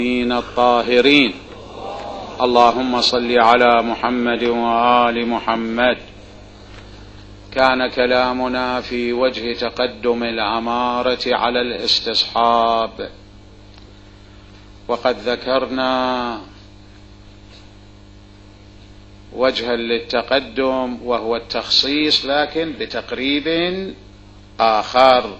الطاهرين. اللهم صل على محمد وآل محمد. كان كلامنا في وجه تقدم الأمارة على الاستصحاب، وقد ذكرنا وجها للتقدم وهو التخصيص، لكن بتقريب آخر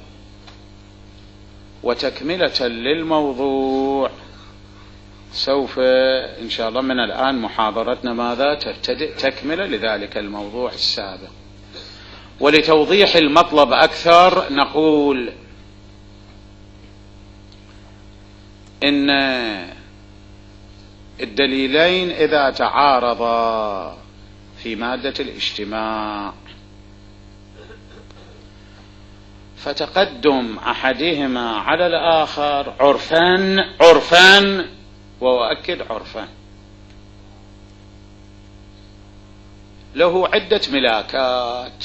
وتكملة للموضوع. سوف إن شاء الله من الآن محاضرتنا ماذا تبتدئ تكملة لذلك الموضوع السابق. ولتوضيح المطلب أكثر نقول إن الدليلين إذا تعارضا في مادة الاجتماع فتقدم أحدهما على الآخر عرفا وأؤكد عرفا له عدة ملاكات،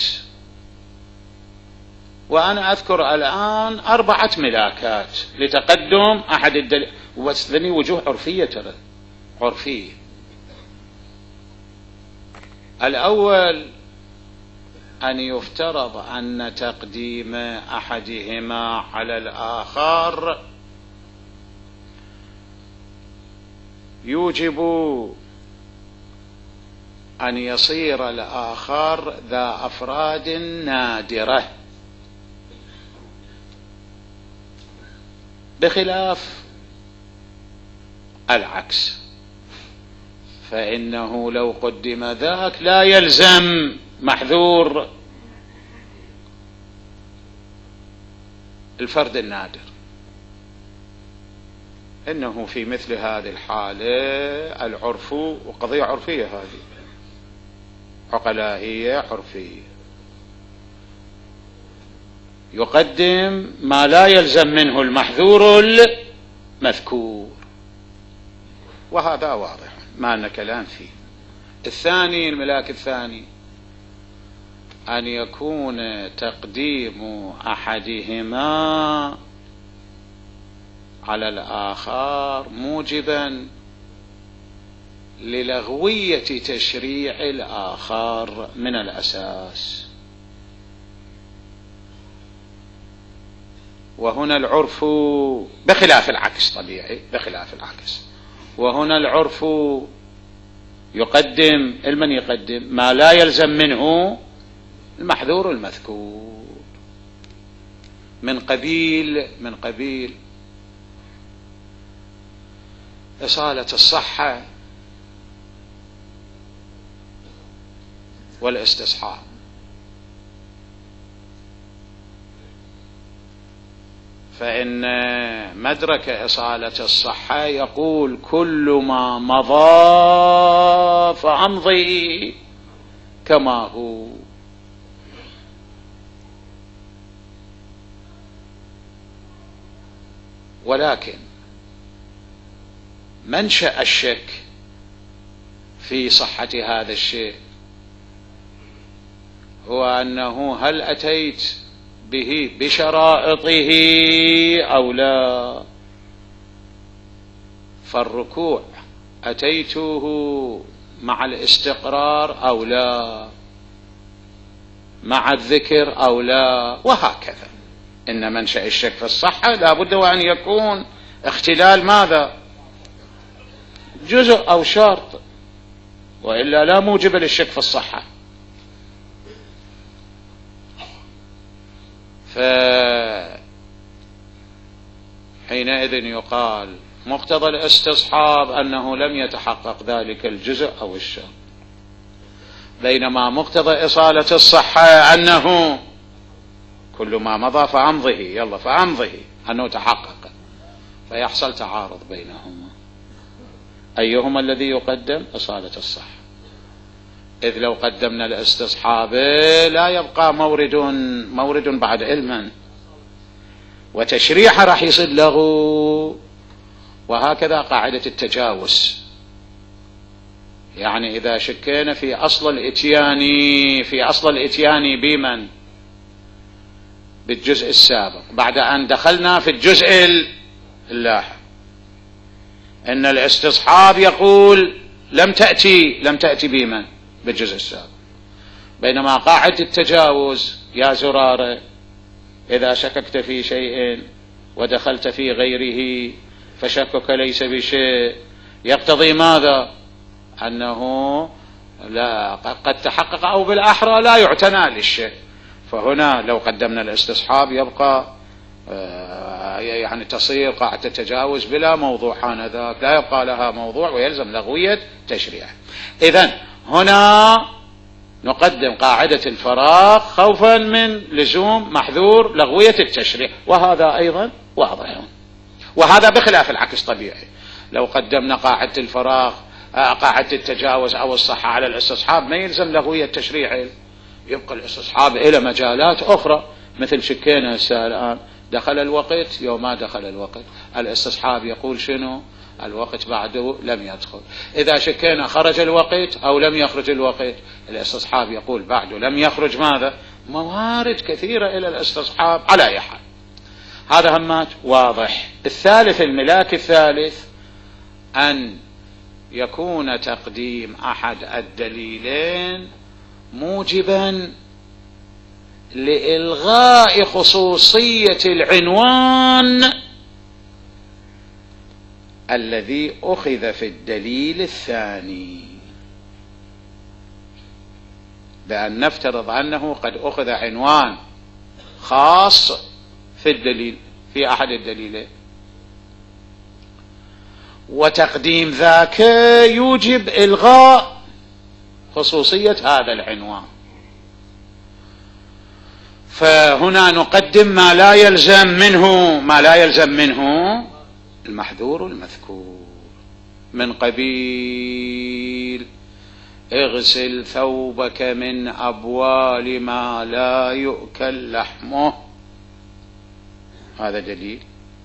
وأنا أذكر الآن 4 ملاكات لتقدم أحد الدليل، وذني وجوه عرفية ترى عرفية. الأول أن يفترض أن تقديم أحدهما على الآخر يوجب أن يصير الآخر ذا أفراد نادرة، بخلاف العكس، فإنه لو قدم ذاك لا يلزم محذور الفرد النادر، إنه في مثل هذه الحالة العرف، وقضية عرفية هذه عقلائية عرفية، يقدم ما لا يلزم منه المحذور المذكور، وهذا واضح ما لنا كلام فيه. الثاني الملاك الثاني أن يكون تقديم أحدهما على الآخر موجبا للغوية تشريع الآخر من الأساس، وهنا العرف بخلاف العكس طبيعي، بخلاف العكس، وهنا العرف يقدم المن يقدم ما لا يلزم منه المحذور المذكور، من قبيل إصالة الصحة والاستصحاب. فإن مدرك إصالة الصحة يقول كل ما مضى فأمضي كما هو، ولكن منشأ الشك في صحة هذا الشيء هو أنه هل أتيت به بشرائطه أو لا، فالركوع أتيته مع الاستقرار أو لا، مع الذكر أو لا، وهكذا. إن منشأ الشك في الصحة لا بد وأن يكون اختلال ماذا؟ جزء أو شرط، وإلا لا موجب للشك في الصحة. فحينئذ يقال مقتضى الاستصحاب أنه لم يتحقق ذلك الجزء أو الشرط، بينما مقتضى إصالة الصحة أنه كل ما مضى فأمضه، يلا فأمضه، أنه تحقق، فيحصل تعارض بينهما. أيهما الذي يقدم؟ إصالة الصحة، إذ لو قدمنا الاستصحاب لا يبقى مورد بعد علما، وتشريح راح يصير له، وهكذا قاعدة التجاوز. يعني إذا شكينا في أصل الإتيان بمن بالجزء السابق بعد أن دخلنا في الجزء اللاحق، إن الاستصحاب يقول لم تأتي بمن بالجزء السابق، بينما قاعدة التجاوز يا زرارة إذا شككت في شيء ودخلت في غيره فشكك ليس بشيء، يقتضي ماذا؟ أنه لا قد تحقق أو بالأحرى لا يعتنى للشيء. فهنا لو قدمنا الاستصحاب يبقى يعني تصير قاعدة التجاوز بلا موضوع، آنذاك لا يبقى لها موضوع ويلزم لغوية تشريع. إذن هنا نقدم قاعدة الفراغ خوفا من لزوم محذور لغوية التشريع، وهذا أيضا واضح، وهذا بخلاف العكس طبيعي. لو قدمنا قاعدة الفراغ قاعدة التجاوز أو الصحة على الاستصحاب ما يلزم لغوية تشريع، يبقى الاستصحاب إلى مجالات أخرى، مثل شكينا الآن دخل الوقت يوم ما دخل الوقت، الاستصحاب يقول شنو؟ الوقت بعده لم يدخل. إذا شكينا خرج الوقت أو لم يخرج الوقت، الاستصحاب يقول بعده لم يخرج ماذا؟ موارد كثيرة إلى الاستصحاب. على أي حال هذا همات واضح. الثالث، الملاك الثالث، أن يكون تقديم أحد الدليلين موجبا لإلغاء خصوصية العنوان الذي أخذ في الدليل الثاني، بأن نفترض أنه قد أخذ عنوان خاص في الدليل في أحد الدليلين، وتقديم ذاك يوجب إلغاء خصوصية هذا العنوان، فهنا نقدم ما لا يلزم منه المحذور المذكور، من قبيل اغسل ثوبك من أبوال ما لا يؤكل لحمه، هذا دليل.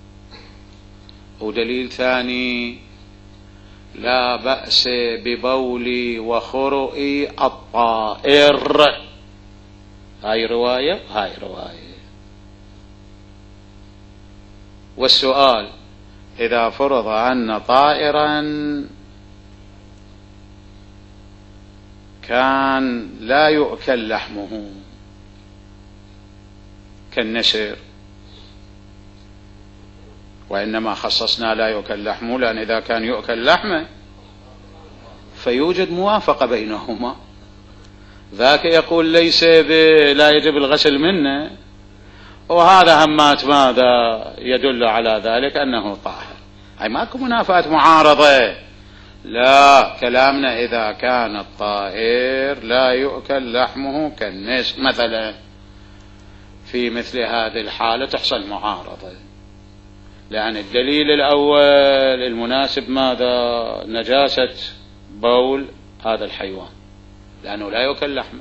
ودليل ثاني لا بأس ببول وخرؤ الطائر، هاي رواية. والسؤال إذا فرض أن طائرا كان لا يؤكل لحمه كالنسر، وإنما خصصنا لا يؤكل لحمه لأن إذا كان يؤكل لحمه فيوجد موافقة بينهما، ذاك يقول ليس لا يجب الغسل منه، وهذا همات ماذا يدل على ذلك أنه طاهر. أي ماكو منافاة معارضة، لا، كلامنا إذا كان الطائر لا يؤكل لحمه كالنسر مثلا، في مثل هذه الحالة تحصل معارضة، لأن الدليل الأول المناسب ماذا؟ نجاسة بول هذا الحيوان لأنه لا يؤكل لحمه،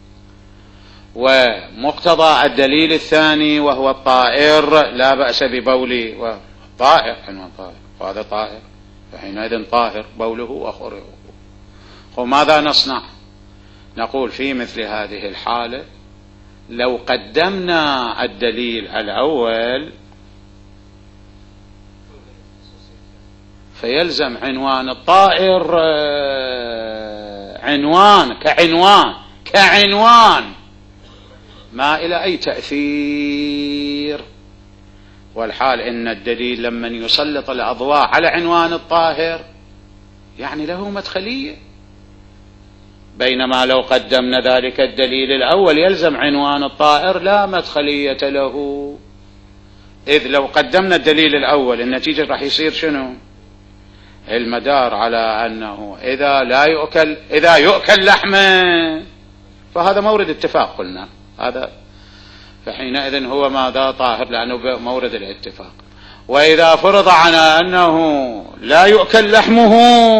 ومقتضى الدليل الثاني وهو الطائر لا بأس ببوله، وطائر عنوان طائر وهذا طائر، فحينئذ طاهر بوله وخرؤه. وماذا نصنع؟ نقول في مثل هذه الحالة لو قدمنا الدليل الأول فيلزم عنوان الطائر كعنوان ما إلى أي تأثير، والحال إن الدليل لمن يسلط الأضواء على عنوان الطاهر يعني له مدخلية، بينما لو قدمنا ذلك الدليل الأول يلزم عنوان الطائر لا مدخلية له، إذ لو قدمنا الدليل الأول النتيجة راح يصير شنو؟ المدار على أنه إذا يؤكل لحمه فهذا مورد اتفاق قلنا هذا، فحينئذ هو ماذا؟ طاهر لأنه مورد الاتفاق. وإذا فرض على أنه لا يؤكل لحمه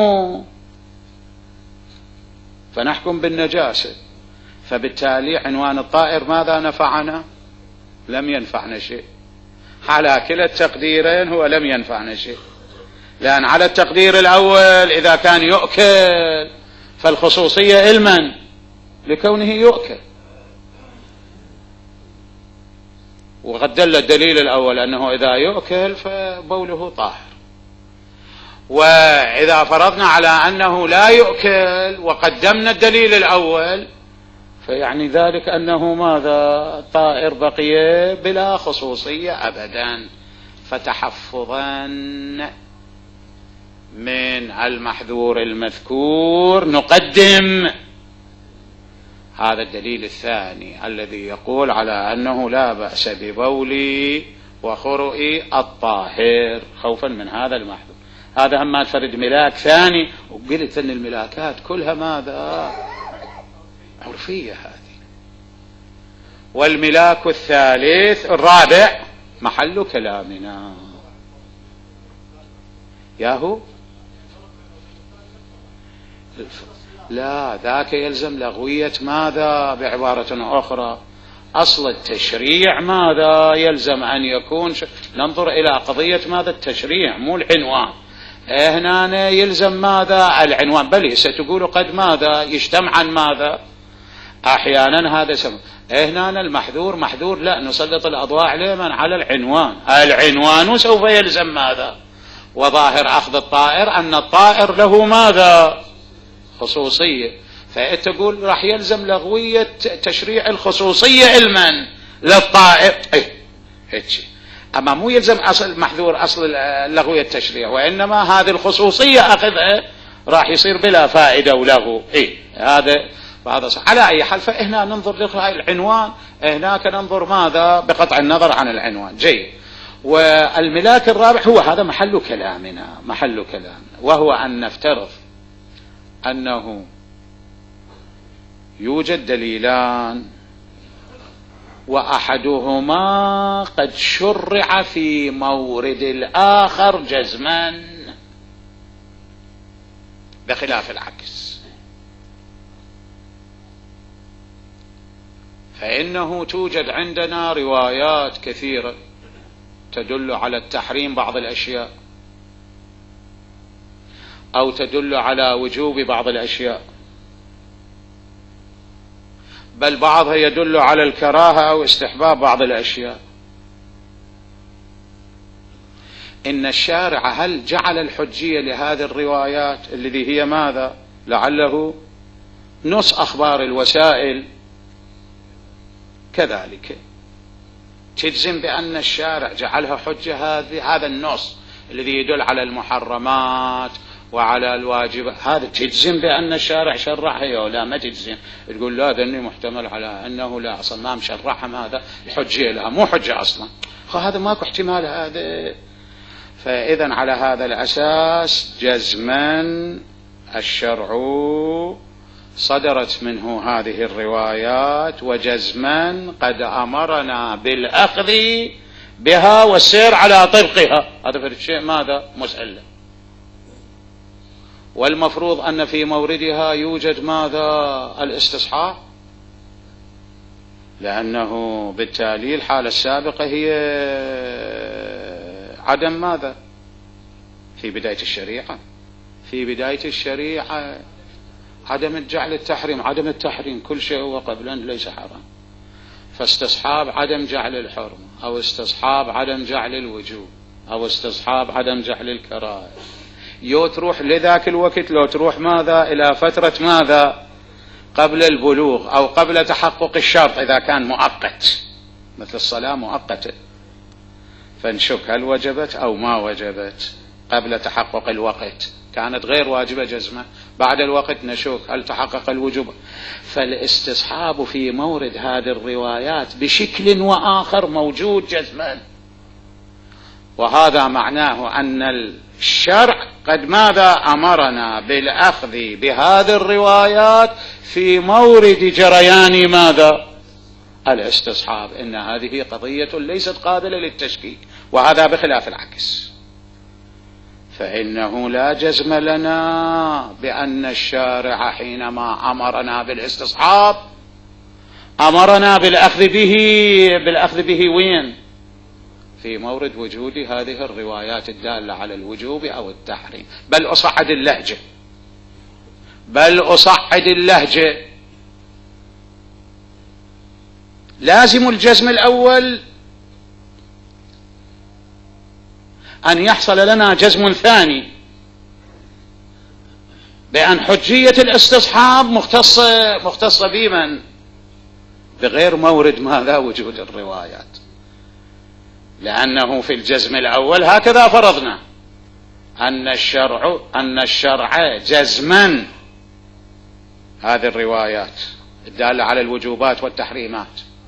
فنحكم بالنجاسة، فبالتالي عنوان الطائر ماذا نفعنا؟ لم ينفعنا شيء. على كلا التقديرين هو لم ينفعنا شيء، لأن على التقدير الأول إذا كان يؤكل فالخصوصية إلمن لكونه يؤكل، وقد دل الدليل الأول أنه إذا يؤكل فبوله طاهر. وإذا فرضنا على أنه لا يؤكل وقدمنا الدليل الأول فيعني ذلك أنه ماذا؟ طائر بقي بلا خصوصية أبدا. فتحفظا من المحذور المذكور نقدم هذا الدليل الثاني الذي يقول على أنه لا بأس ببول وخرؤ الطاهر خوفا من هذا المحذور. هذا هم فرد ملاك ثاني، وقلت أن الملاكات كلها ماذا؟ عرفية هذه. والملاك الثالث الرابع محل كلامنا ياهو. لا، ذاك يلزم لغوية ماذا؟ بعبارة أخرى أصل التشريع ماذا؟ يلزم أن يكون ننظر إلى قضية ماذا؟ التشريع مو العنوان. هنا يلزم ماذا؟ العنوان. بل ستقول قد ماذا؟ يجتمع عن ماذا؟ أحيانا هذا سمع. هنا المحذور محذور، لا نسلط الأضواء عليه من على العنوان. العنوان سوف يلزم ماذا؟ وظاهر أخذ الطائر أن الطائر له ماذا؟ خصوصية. فتقول راح يلزم لغوية تشريع الخصوصية علما للطائر. هيك. أما مو يلزم أصل محذور أصل لغوية التشريع، وإنما هذه الخصوصية أخذها راح يصير بلا فائدة وله. هذا صح. على أي حال فإحنا ننظر للعنوان، هناك ننظر ماذا؟ بقطع النظر عن العنوان. جيد. والملاك الرابع هو هذا محل كلامنا، محل كلامنا، وهو أن نفترض أنه يوجد دليلان وأحدهما قد شرع في مورد الآخر جزما بخلاف العكس. فإنه توجد عندنا روايات كثيرة تدل على التحريم بعض الأشياء أو تدل على وجوب بعض الأشياء، بل بعضها يدل على الكراهة أو استحباب بعض الأشياء. إن الشارع هل جعل الحجية لهذه الروايات الذي هي ماذا؟ لعله نص أخبار الوسائل كذلك تجزم بأن الشارع جعلها حجة هذا النص الذي يدل على المحرمات وعلى الواجبات، هذا تجزم بأن الشارع شرعها ولا ما تجزم؟ تقول لا ذني محتمل على أنه لا أصلا ما مشرعها ماذا؟ الحجية لها مو حجة أصلا، هذا ماكو احتمال هذا. فإذا على هذا الأساس جزما الشرع صدرت منه هذه الروايات، وجزما قد أمرنا بالأخذ بها والسير على طبقها. هذا في الشيء ماذا؟ مسألة. والمفروض أن في موردها يوجد ماذا؟ الاستصحاب، لأنه بالتالي الحالة السابقة هي عدم ماذا؟ في بداية الشريعة، في بداية الشريعة عدم جعل التحريم، عدم التحريم كل شيء هو قبلا ليس حرام، فاستصحاب عدم جعل الحرمة أو استصحاب عدم جعل الوجوب أو استصحاب عدم جعل الكراهة. يو تروح لذاك الوقت، لو تروح ماذا؟ إلى فترة ماذا؟ قبل البلوغ أو قبل تحقق الشرط إذا كان مؤقت، مثل الصلاة مؤقتة، فنشك هل وجبت أو ما وجبت. قبل تحقق الوقت كانت غير واجبة جزمة، بعد الوقت نشوك هل تحقق الوجوب. فالاستصحاب في مورد هذه الروايات بشكل وآخر موجود جزما، وهذا معناه أن الشرع قد ماذا؟ أمرنا بالأخذ بهذه الروايات في مورد جريان ماذا؟ الاستصحاب. إن هذه قضية ليست قابلة للتشكيك، وهذا بخلاف العكس. فإنه لا جزم لنا بأن الشارع حينما أمرنا بالاستصحاب أمرنا بالأخذ به وين؟ في مورد وجود هذه الروايات الدالة على الوجوب أو التحريم. بل أصعد اللهجة لازم الجزم الأول أن يحصل لنا جزم ثاني بأن حجية الاستصحاب مختصة بمن؟ بغير مورد ماذا؟ وجود الروايات، لأنه في الجزم الأول هكذا فرضنا أن الشرع جزما هذه الروايات الدالة على الوجوبات والتحريمات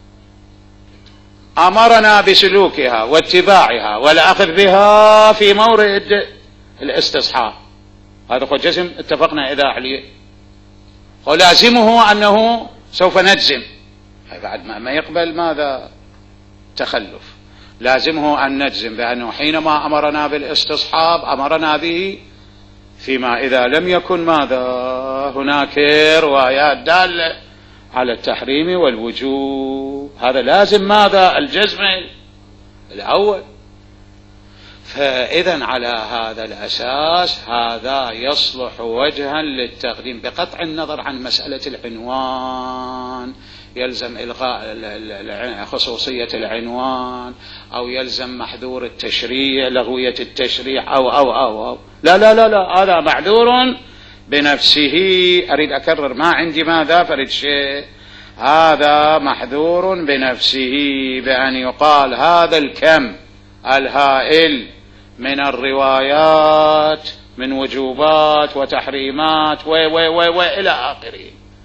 أمرنا بسلوكها واتباعها والأخذ بها في مورد الاستصحاب. هذا هو جزم اتفقنا إذا عليه، ولازمه أنه سوف نجزم، بعد ما يقبل ماذا؟ تخلف. لازمه أن نجزم بأنه حينما أمرنا بالاستصحاب أمرنا به فيما إذا لم يكن ماذا؟ هناك روايات دالة على التحريم والوجوب. هذا لازم ماذا؟ الجزم الأول. فإذا على هذا الأساس هذا يصلح وجها للتقديم، بقطع النظر عن مسألة العنوان، يلزم إلغاء خصوصية العنوان، أو يلزم محذور التشريع، لغوية التشريع، أو لا لا لا لا، هذا معذور بنفسه. أريد أكرر، ما عندي ماذا؟ فرد شيء، هذا محذور بنفسه بأن يقال هذا الكم الهائل من الروايات من وجوبات وتحريمات وإلى آخره،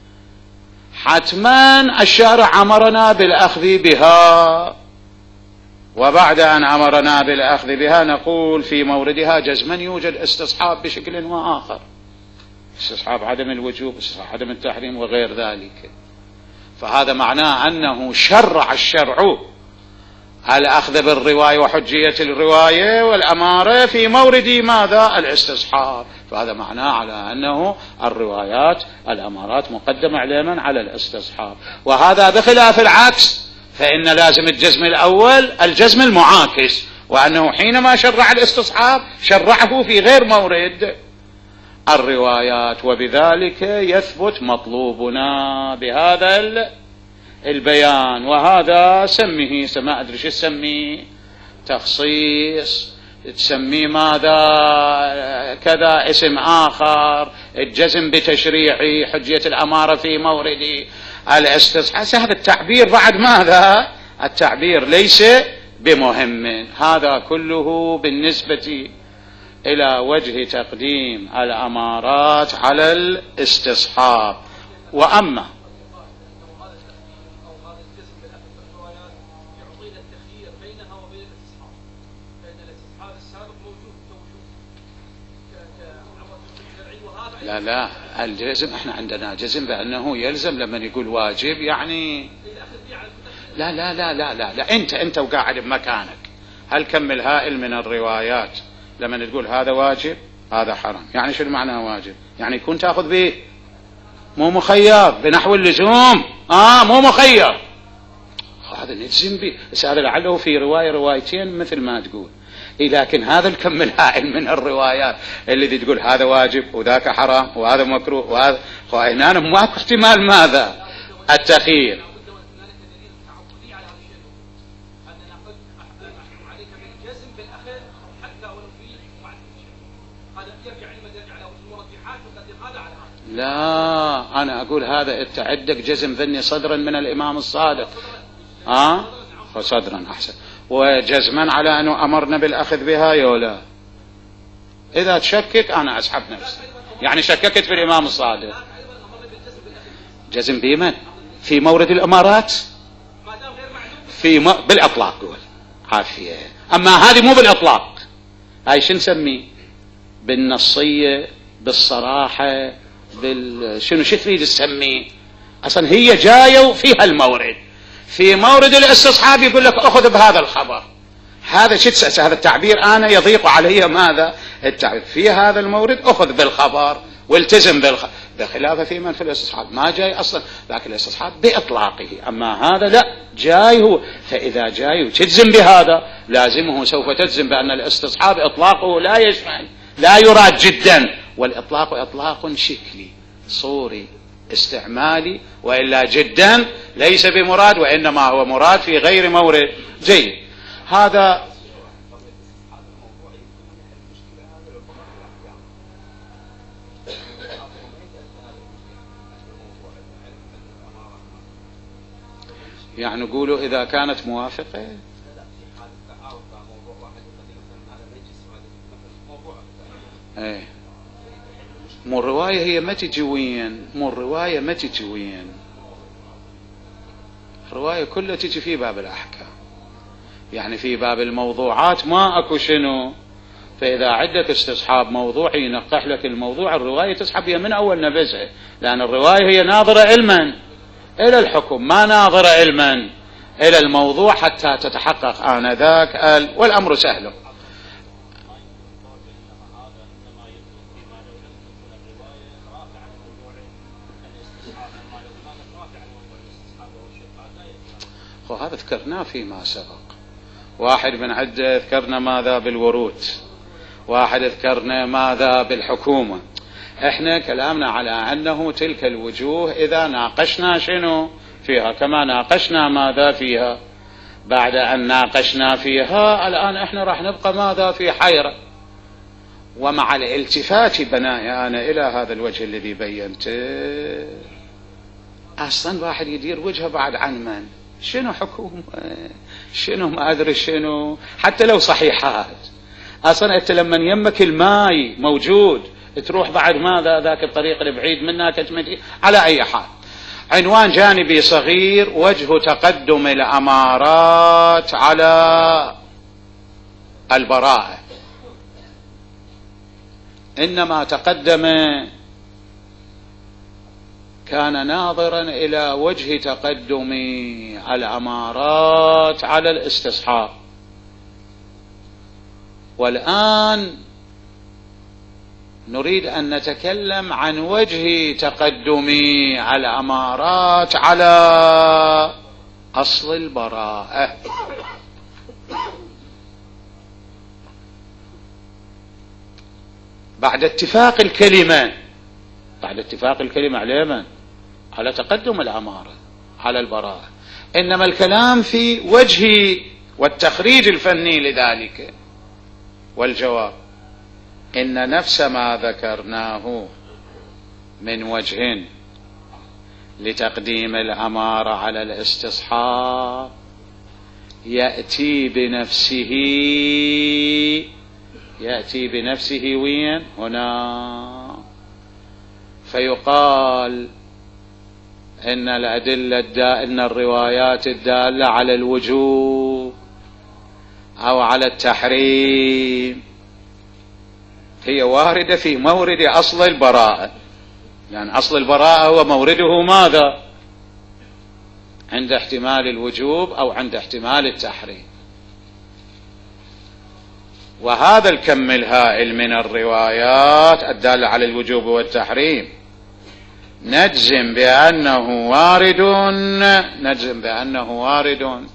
حتما الشارع أمرنا بالأخذ بها، وبعد أن أمرنا بالأخذ بها نقول في موردها جزما يوجد استصحاب بشكل وآخر، استصحاب عدم الوجوب، استصحاب عدم التحريم وغير ذلك. فهذا معناه أنه شرع الشرع الأخذ بالرواية وحجية الرواية والأمارة في مورد ماذا؟ الاستصحاب. فهذا معناه على أنه الروايات الأمارات مقدمة علما على الاستصحاب، وهذا بخلاف العكس، فإن لازم الجزم الأول الجزم المعاكس، وأنه حينما شرع الاستصحاب شرعه في غير مورد الروايات، وبذلك يثبت مطلوبنا بهذا البيان. وهذا سميه ما أدري شو تسميه، تخصيص، تسميه ماذا كذا اسم آخر، الجزم بتشريعي، حجية الأمارة في مورد الاستصحاب. هذا التعبير بعد ماذا؟ التعبير ليس بمهم. هذا كله بالنسبة إلى وجه تقديم الأمارات على الاستصحاب. وأما لا الجزم احنا عندنا جزم بأنه يلزم، لما يقول واجب يعني لا لا لا لا لا, لا. انت وقاعد بمكانك، هل كم الهائل من الروايات لما تقول هذا واجب هذا حرام، يعني شو المعنى واجب؟ يعني يكون تأخذ به، مو مخير بنحو اللزوم، مو مخير، هذا نجزم به. بس هذا لعله في روايتين مثل ما تقول، لكن هذا الكم الهائل من الروايات اللي تقول هذا واجب وذاك حرام وهذا مكروه وهذا، هنا ماكو احتمال ماذا؟ التخيير. لا أنا أقول هذا عندك جزم ذني صدرا من الإمام الصادق، صدرا أحسن، وجزما على أنه أمرنا بالأخذ بها يولا. إذا تشكك أنا أسحب نفسي، يعني شككت في الإمام الصادق. جزم بمن؟ في مورد الأمارات بالأطلاق قول عافية، أما هذه مو بالأطلاق، هاي شو نسميه؟ بالنصية، بالصراحة، شنو شو تريد تسميه؟ أصلا هي جاية فيها المورد، في مورد الاستصحاب يقول لك أخذ بهذا الخبر. هذا شو هذا التعبير أنا يضيق علي ماذا؟ التعبير في هذا المورد أخذ بالخبر والتزم بالخبر، بخلافه في من في الاستصحاب ما جاي أصلا، لكن الاستصحاب بإطلاقه، أما هذا لا جاي هو. فإذا جاي وتجزم بهذا لازمه سوف تجزم بأن الاستصحاب إطلاقه لا يشمل، لا يراد جدا، والإطلاق إطلاق شكلي صوري استعمالي، وإلا جدا ليس بمراد، وإنما هو مراد في غير مورد. جيد. هذا يعني نقولوا إذا كانت موافقة. ايه مو الرواية هي ما تجي وين، مو الرواية ما تجي وين، الرواية كلها تجي في باب الأحكام، يعني في باب الموضوعات ما أكو شنو. فإذا عندك استصحاب موضوعي ينقح لك الموضوع، الرواية تسحب هي من أول نبذها، لأن الرواية هي ناظرة علما إلى الحكم، ما ناظرة علما إلى الموضوع حتى تتحقق آنذاك والأمر سهل. وهذا ذكرناه فيما سبق، واحد من عدة ذكرنا ماذا بالورود، واحد ذكرنا ماذا بالحكومة. احنا كلامنا على أنه تلك الوجوه إذا ناقشنا شنو فيها كما ناقشنا ماذا فيها، بعد أن ناقشنا فيها الآن احنا راح نبقى ماذا في حيرة. ومع الالتفات بناءنا إلى هذا الوجه الذي بينته، أصلا واحد يدير وجهه بعد عن من شنو حكومة شنو ما أدري شنو، حتى لو صحيحات أصلا أنت لما يمك الماي موجود تروح بعد ماذا ذاك الطريق البعيد منك تمدي. على أي حال، عنوان جانبي صغير: وجه تقدم الأمارات على البراءة. إنما تقدم كان ناظرا إلى وجه تقدم الأمارات على الاستصحاب، والآن نريد أن نتكلم عن وجه تقدم الأمارات على أصل البراءة. بعد اتفاق الكلمة، بعد اتفاق الكلمة على من؟ على تقدم الأمارة على البراءة، إنما الكلام في وجه والتخريج الفني لذلك. والجواب إن نفس ما ذكرناه من وجه لتقديم الأمارة على الاستصحاب يأتي بنفسه وين؟ هنا. فيقال إن إن الروايات الدالة على الوجوب أو على التحريم هي واردة في مورد أصل البراءة، يعني أصل البراءة هو مورده ماذا؟ عند احتمال الوجوب أو عند احتمال التحريم. وهذا الكم الهائل من الروايات الدالة على الوجوب والتحريم نجزم بأنه وارد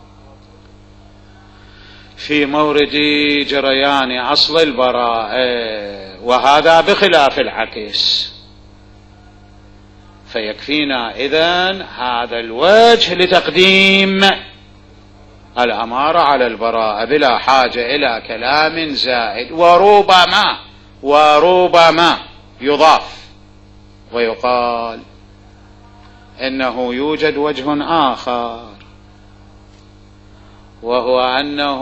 في مورد جريان أصل البراءة، وهذا بخلاف العكس. فيكفينا إذن هذا الوجه لتقديم الأمارة على البراءة بلا حاجة إلى كلام زائد. وربما يضاف ويقال إنه يوجد وجه آخر، وهو أنه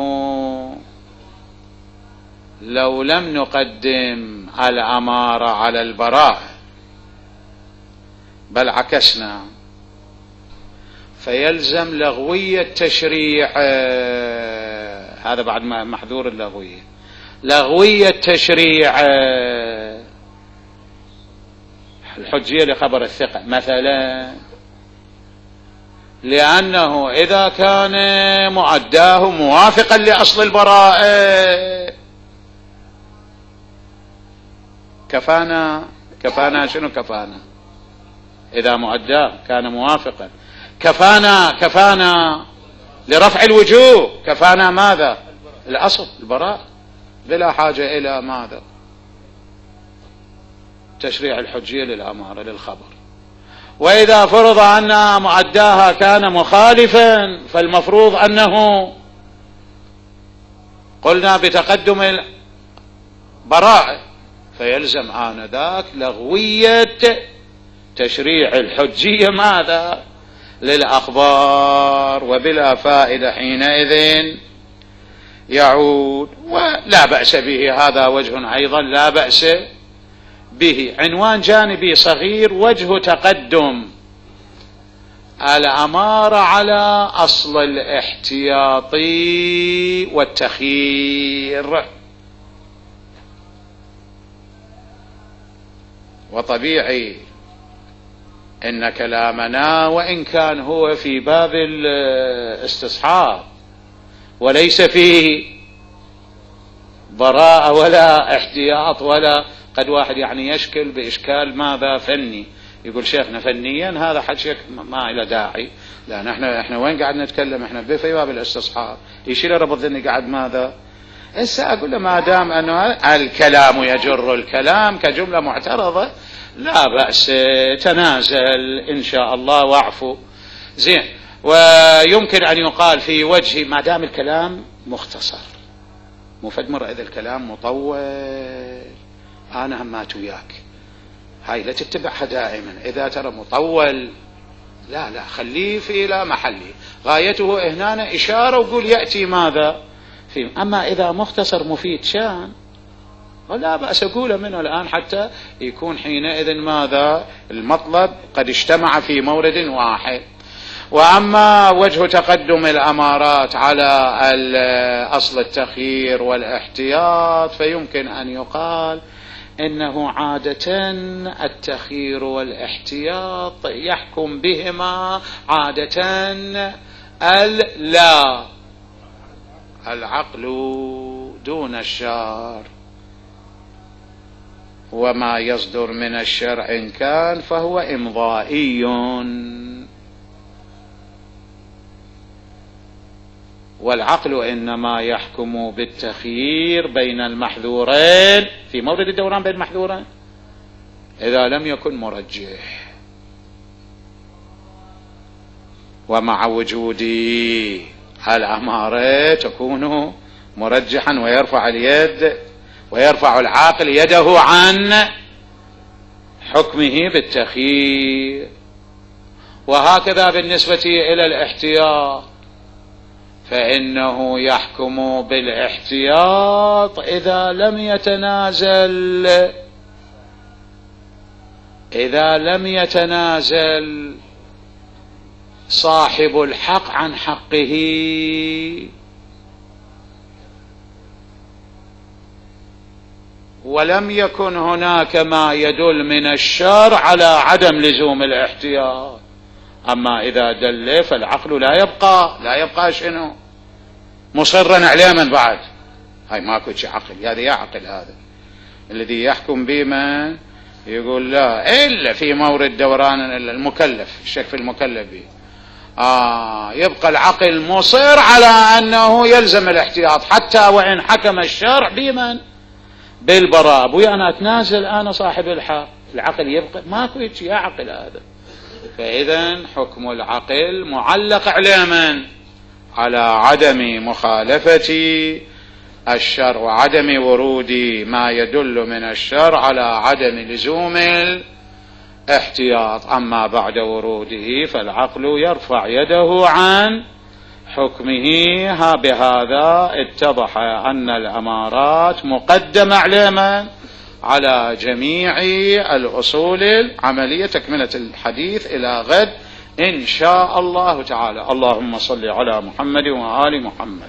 لو لم نقدم الأمارة على البراءة بل عكسنا فيلزم لغوية تشريع. هذا بعد ما محذور اللغوية، لغوية تشريع الحجية لخبر الثقة مثلا، لأنه إذا كان مؤداه موافقا لأصل البراءة كفانا شنو كفانا؟ إذا مؤداه كان موافقا كفانا لرفع الوجوب، كفانا ماذا؟ الأصل البراءة بلا حاجة إلى ماذا؟ تشريع الحجية للأمارة للخبر. وإذا فرض أن مؤداها كان مخالفا فالمفروض أنه قلنا بتقدم البراءة، فيلزم آنذاك لغوية تشريع الحجية ماذا؟ للأخبار وبلا فائدة حينئذ يعود. ولا بأس به، هذا وجه أيضا لا بأس به. عنوان جانبي صغير: وجه تقدم الأمارة على أصل الاحتياط والتخيير. وطبيعي إن كلامنا وإن كان هو في باب الاستصحاب وليس فيه براءة ولا احتياط، ولا قد واحد يعني يشكل بإشكال ماذا فني، يقول شيخنا فنيا هذا حكي ما إلى داعي. لأن احنا وين قاعد نتكلم؟ احنا في باب الاستصحاب، يشيل ربط ذني قاعد ماذا. هسه أقول له ما دام أنه الكلام يجر الكلام كجملة معترضة لا بأس، تنازل إن شاء الله واعفو. زين. ويمكن أن يقال في وجه ما دام الكلام مختصر، مفد مرة إذا الكلام مطول أنا همات وياك، هاي لا تتبعها دائما. إذا ترى مطول لا خليه في لا محلي، غايته هنا إشارة وقول يأتي ماذا فيه. أما إذا مختصر مفيد شان ولا بأس أقوله منه الآن حتى يكون حينئذ ماذا المطلب قد اجتمع في مورد واحد. وأما وجه تقدم الأمارات على أصل التخيير والاحتياط فيمكن أن يقال إنه عادة التخيير والاحتياط يحكم بهما عادة لا العقل دون الشرع، وما يصدر من الشرع إن كان فهو إمضائي، والعقل إنما يحكم بالتخيير بين المحذورين في مورد الدوران بين المحذورين إذا لم يكن مرجح. ومع وجود الأمارة تكون مرجحا ويرفع اليد ويرفع العاقل يده عن حكمه بالتخيير. وهكذا بالنسبة إلى الاحتياط فإنه يحكم بالاحتياط إذا لم يتنازل صاحب الحق عن حقه، ولم يكن هناك ما يدل من الشرع على عدم لزوم الاحتياط. أما إذا دل فالعقل لا يبقى شنو مصرا عليه من بعد، هاي ماكو عقل، هذا يعقل هذا الذي يحكم بما يقول لا إلا في مورد دوران المكلف، الشك في المكلف به يبقى العقل مصر على أنه يلزم الاحتياط حتى وإن حكم الشرع بمن بالبراء. أبوي أنا أتنازل أنا صاحب الحق، العقل يبقى ماكو يا عقل هذا. فإذا حكم العقل معلق على على عدم مخالفة الشرع وعدم ورود ما يدل من الشرع على عدم لزوم الاحتياط. أما بعد وروده فالعقل يرفع يده عن حكمه. بهذا اتضح أن الأمارات مقدمة على جميع الأصول العملية. تكملة الحديث إلى غد إن شاء الله تعالى. اللهم صل على محمد وآل محمد.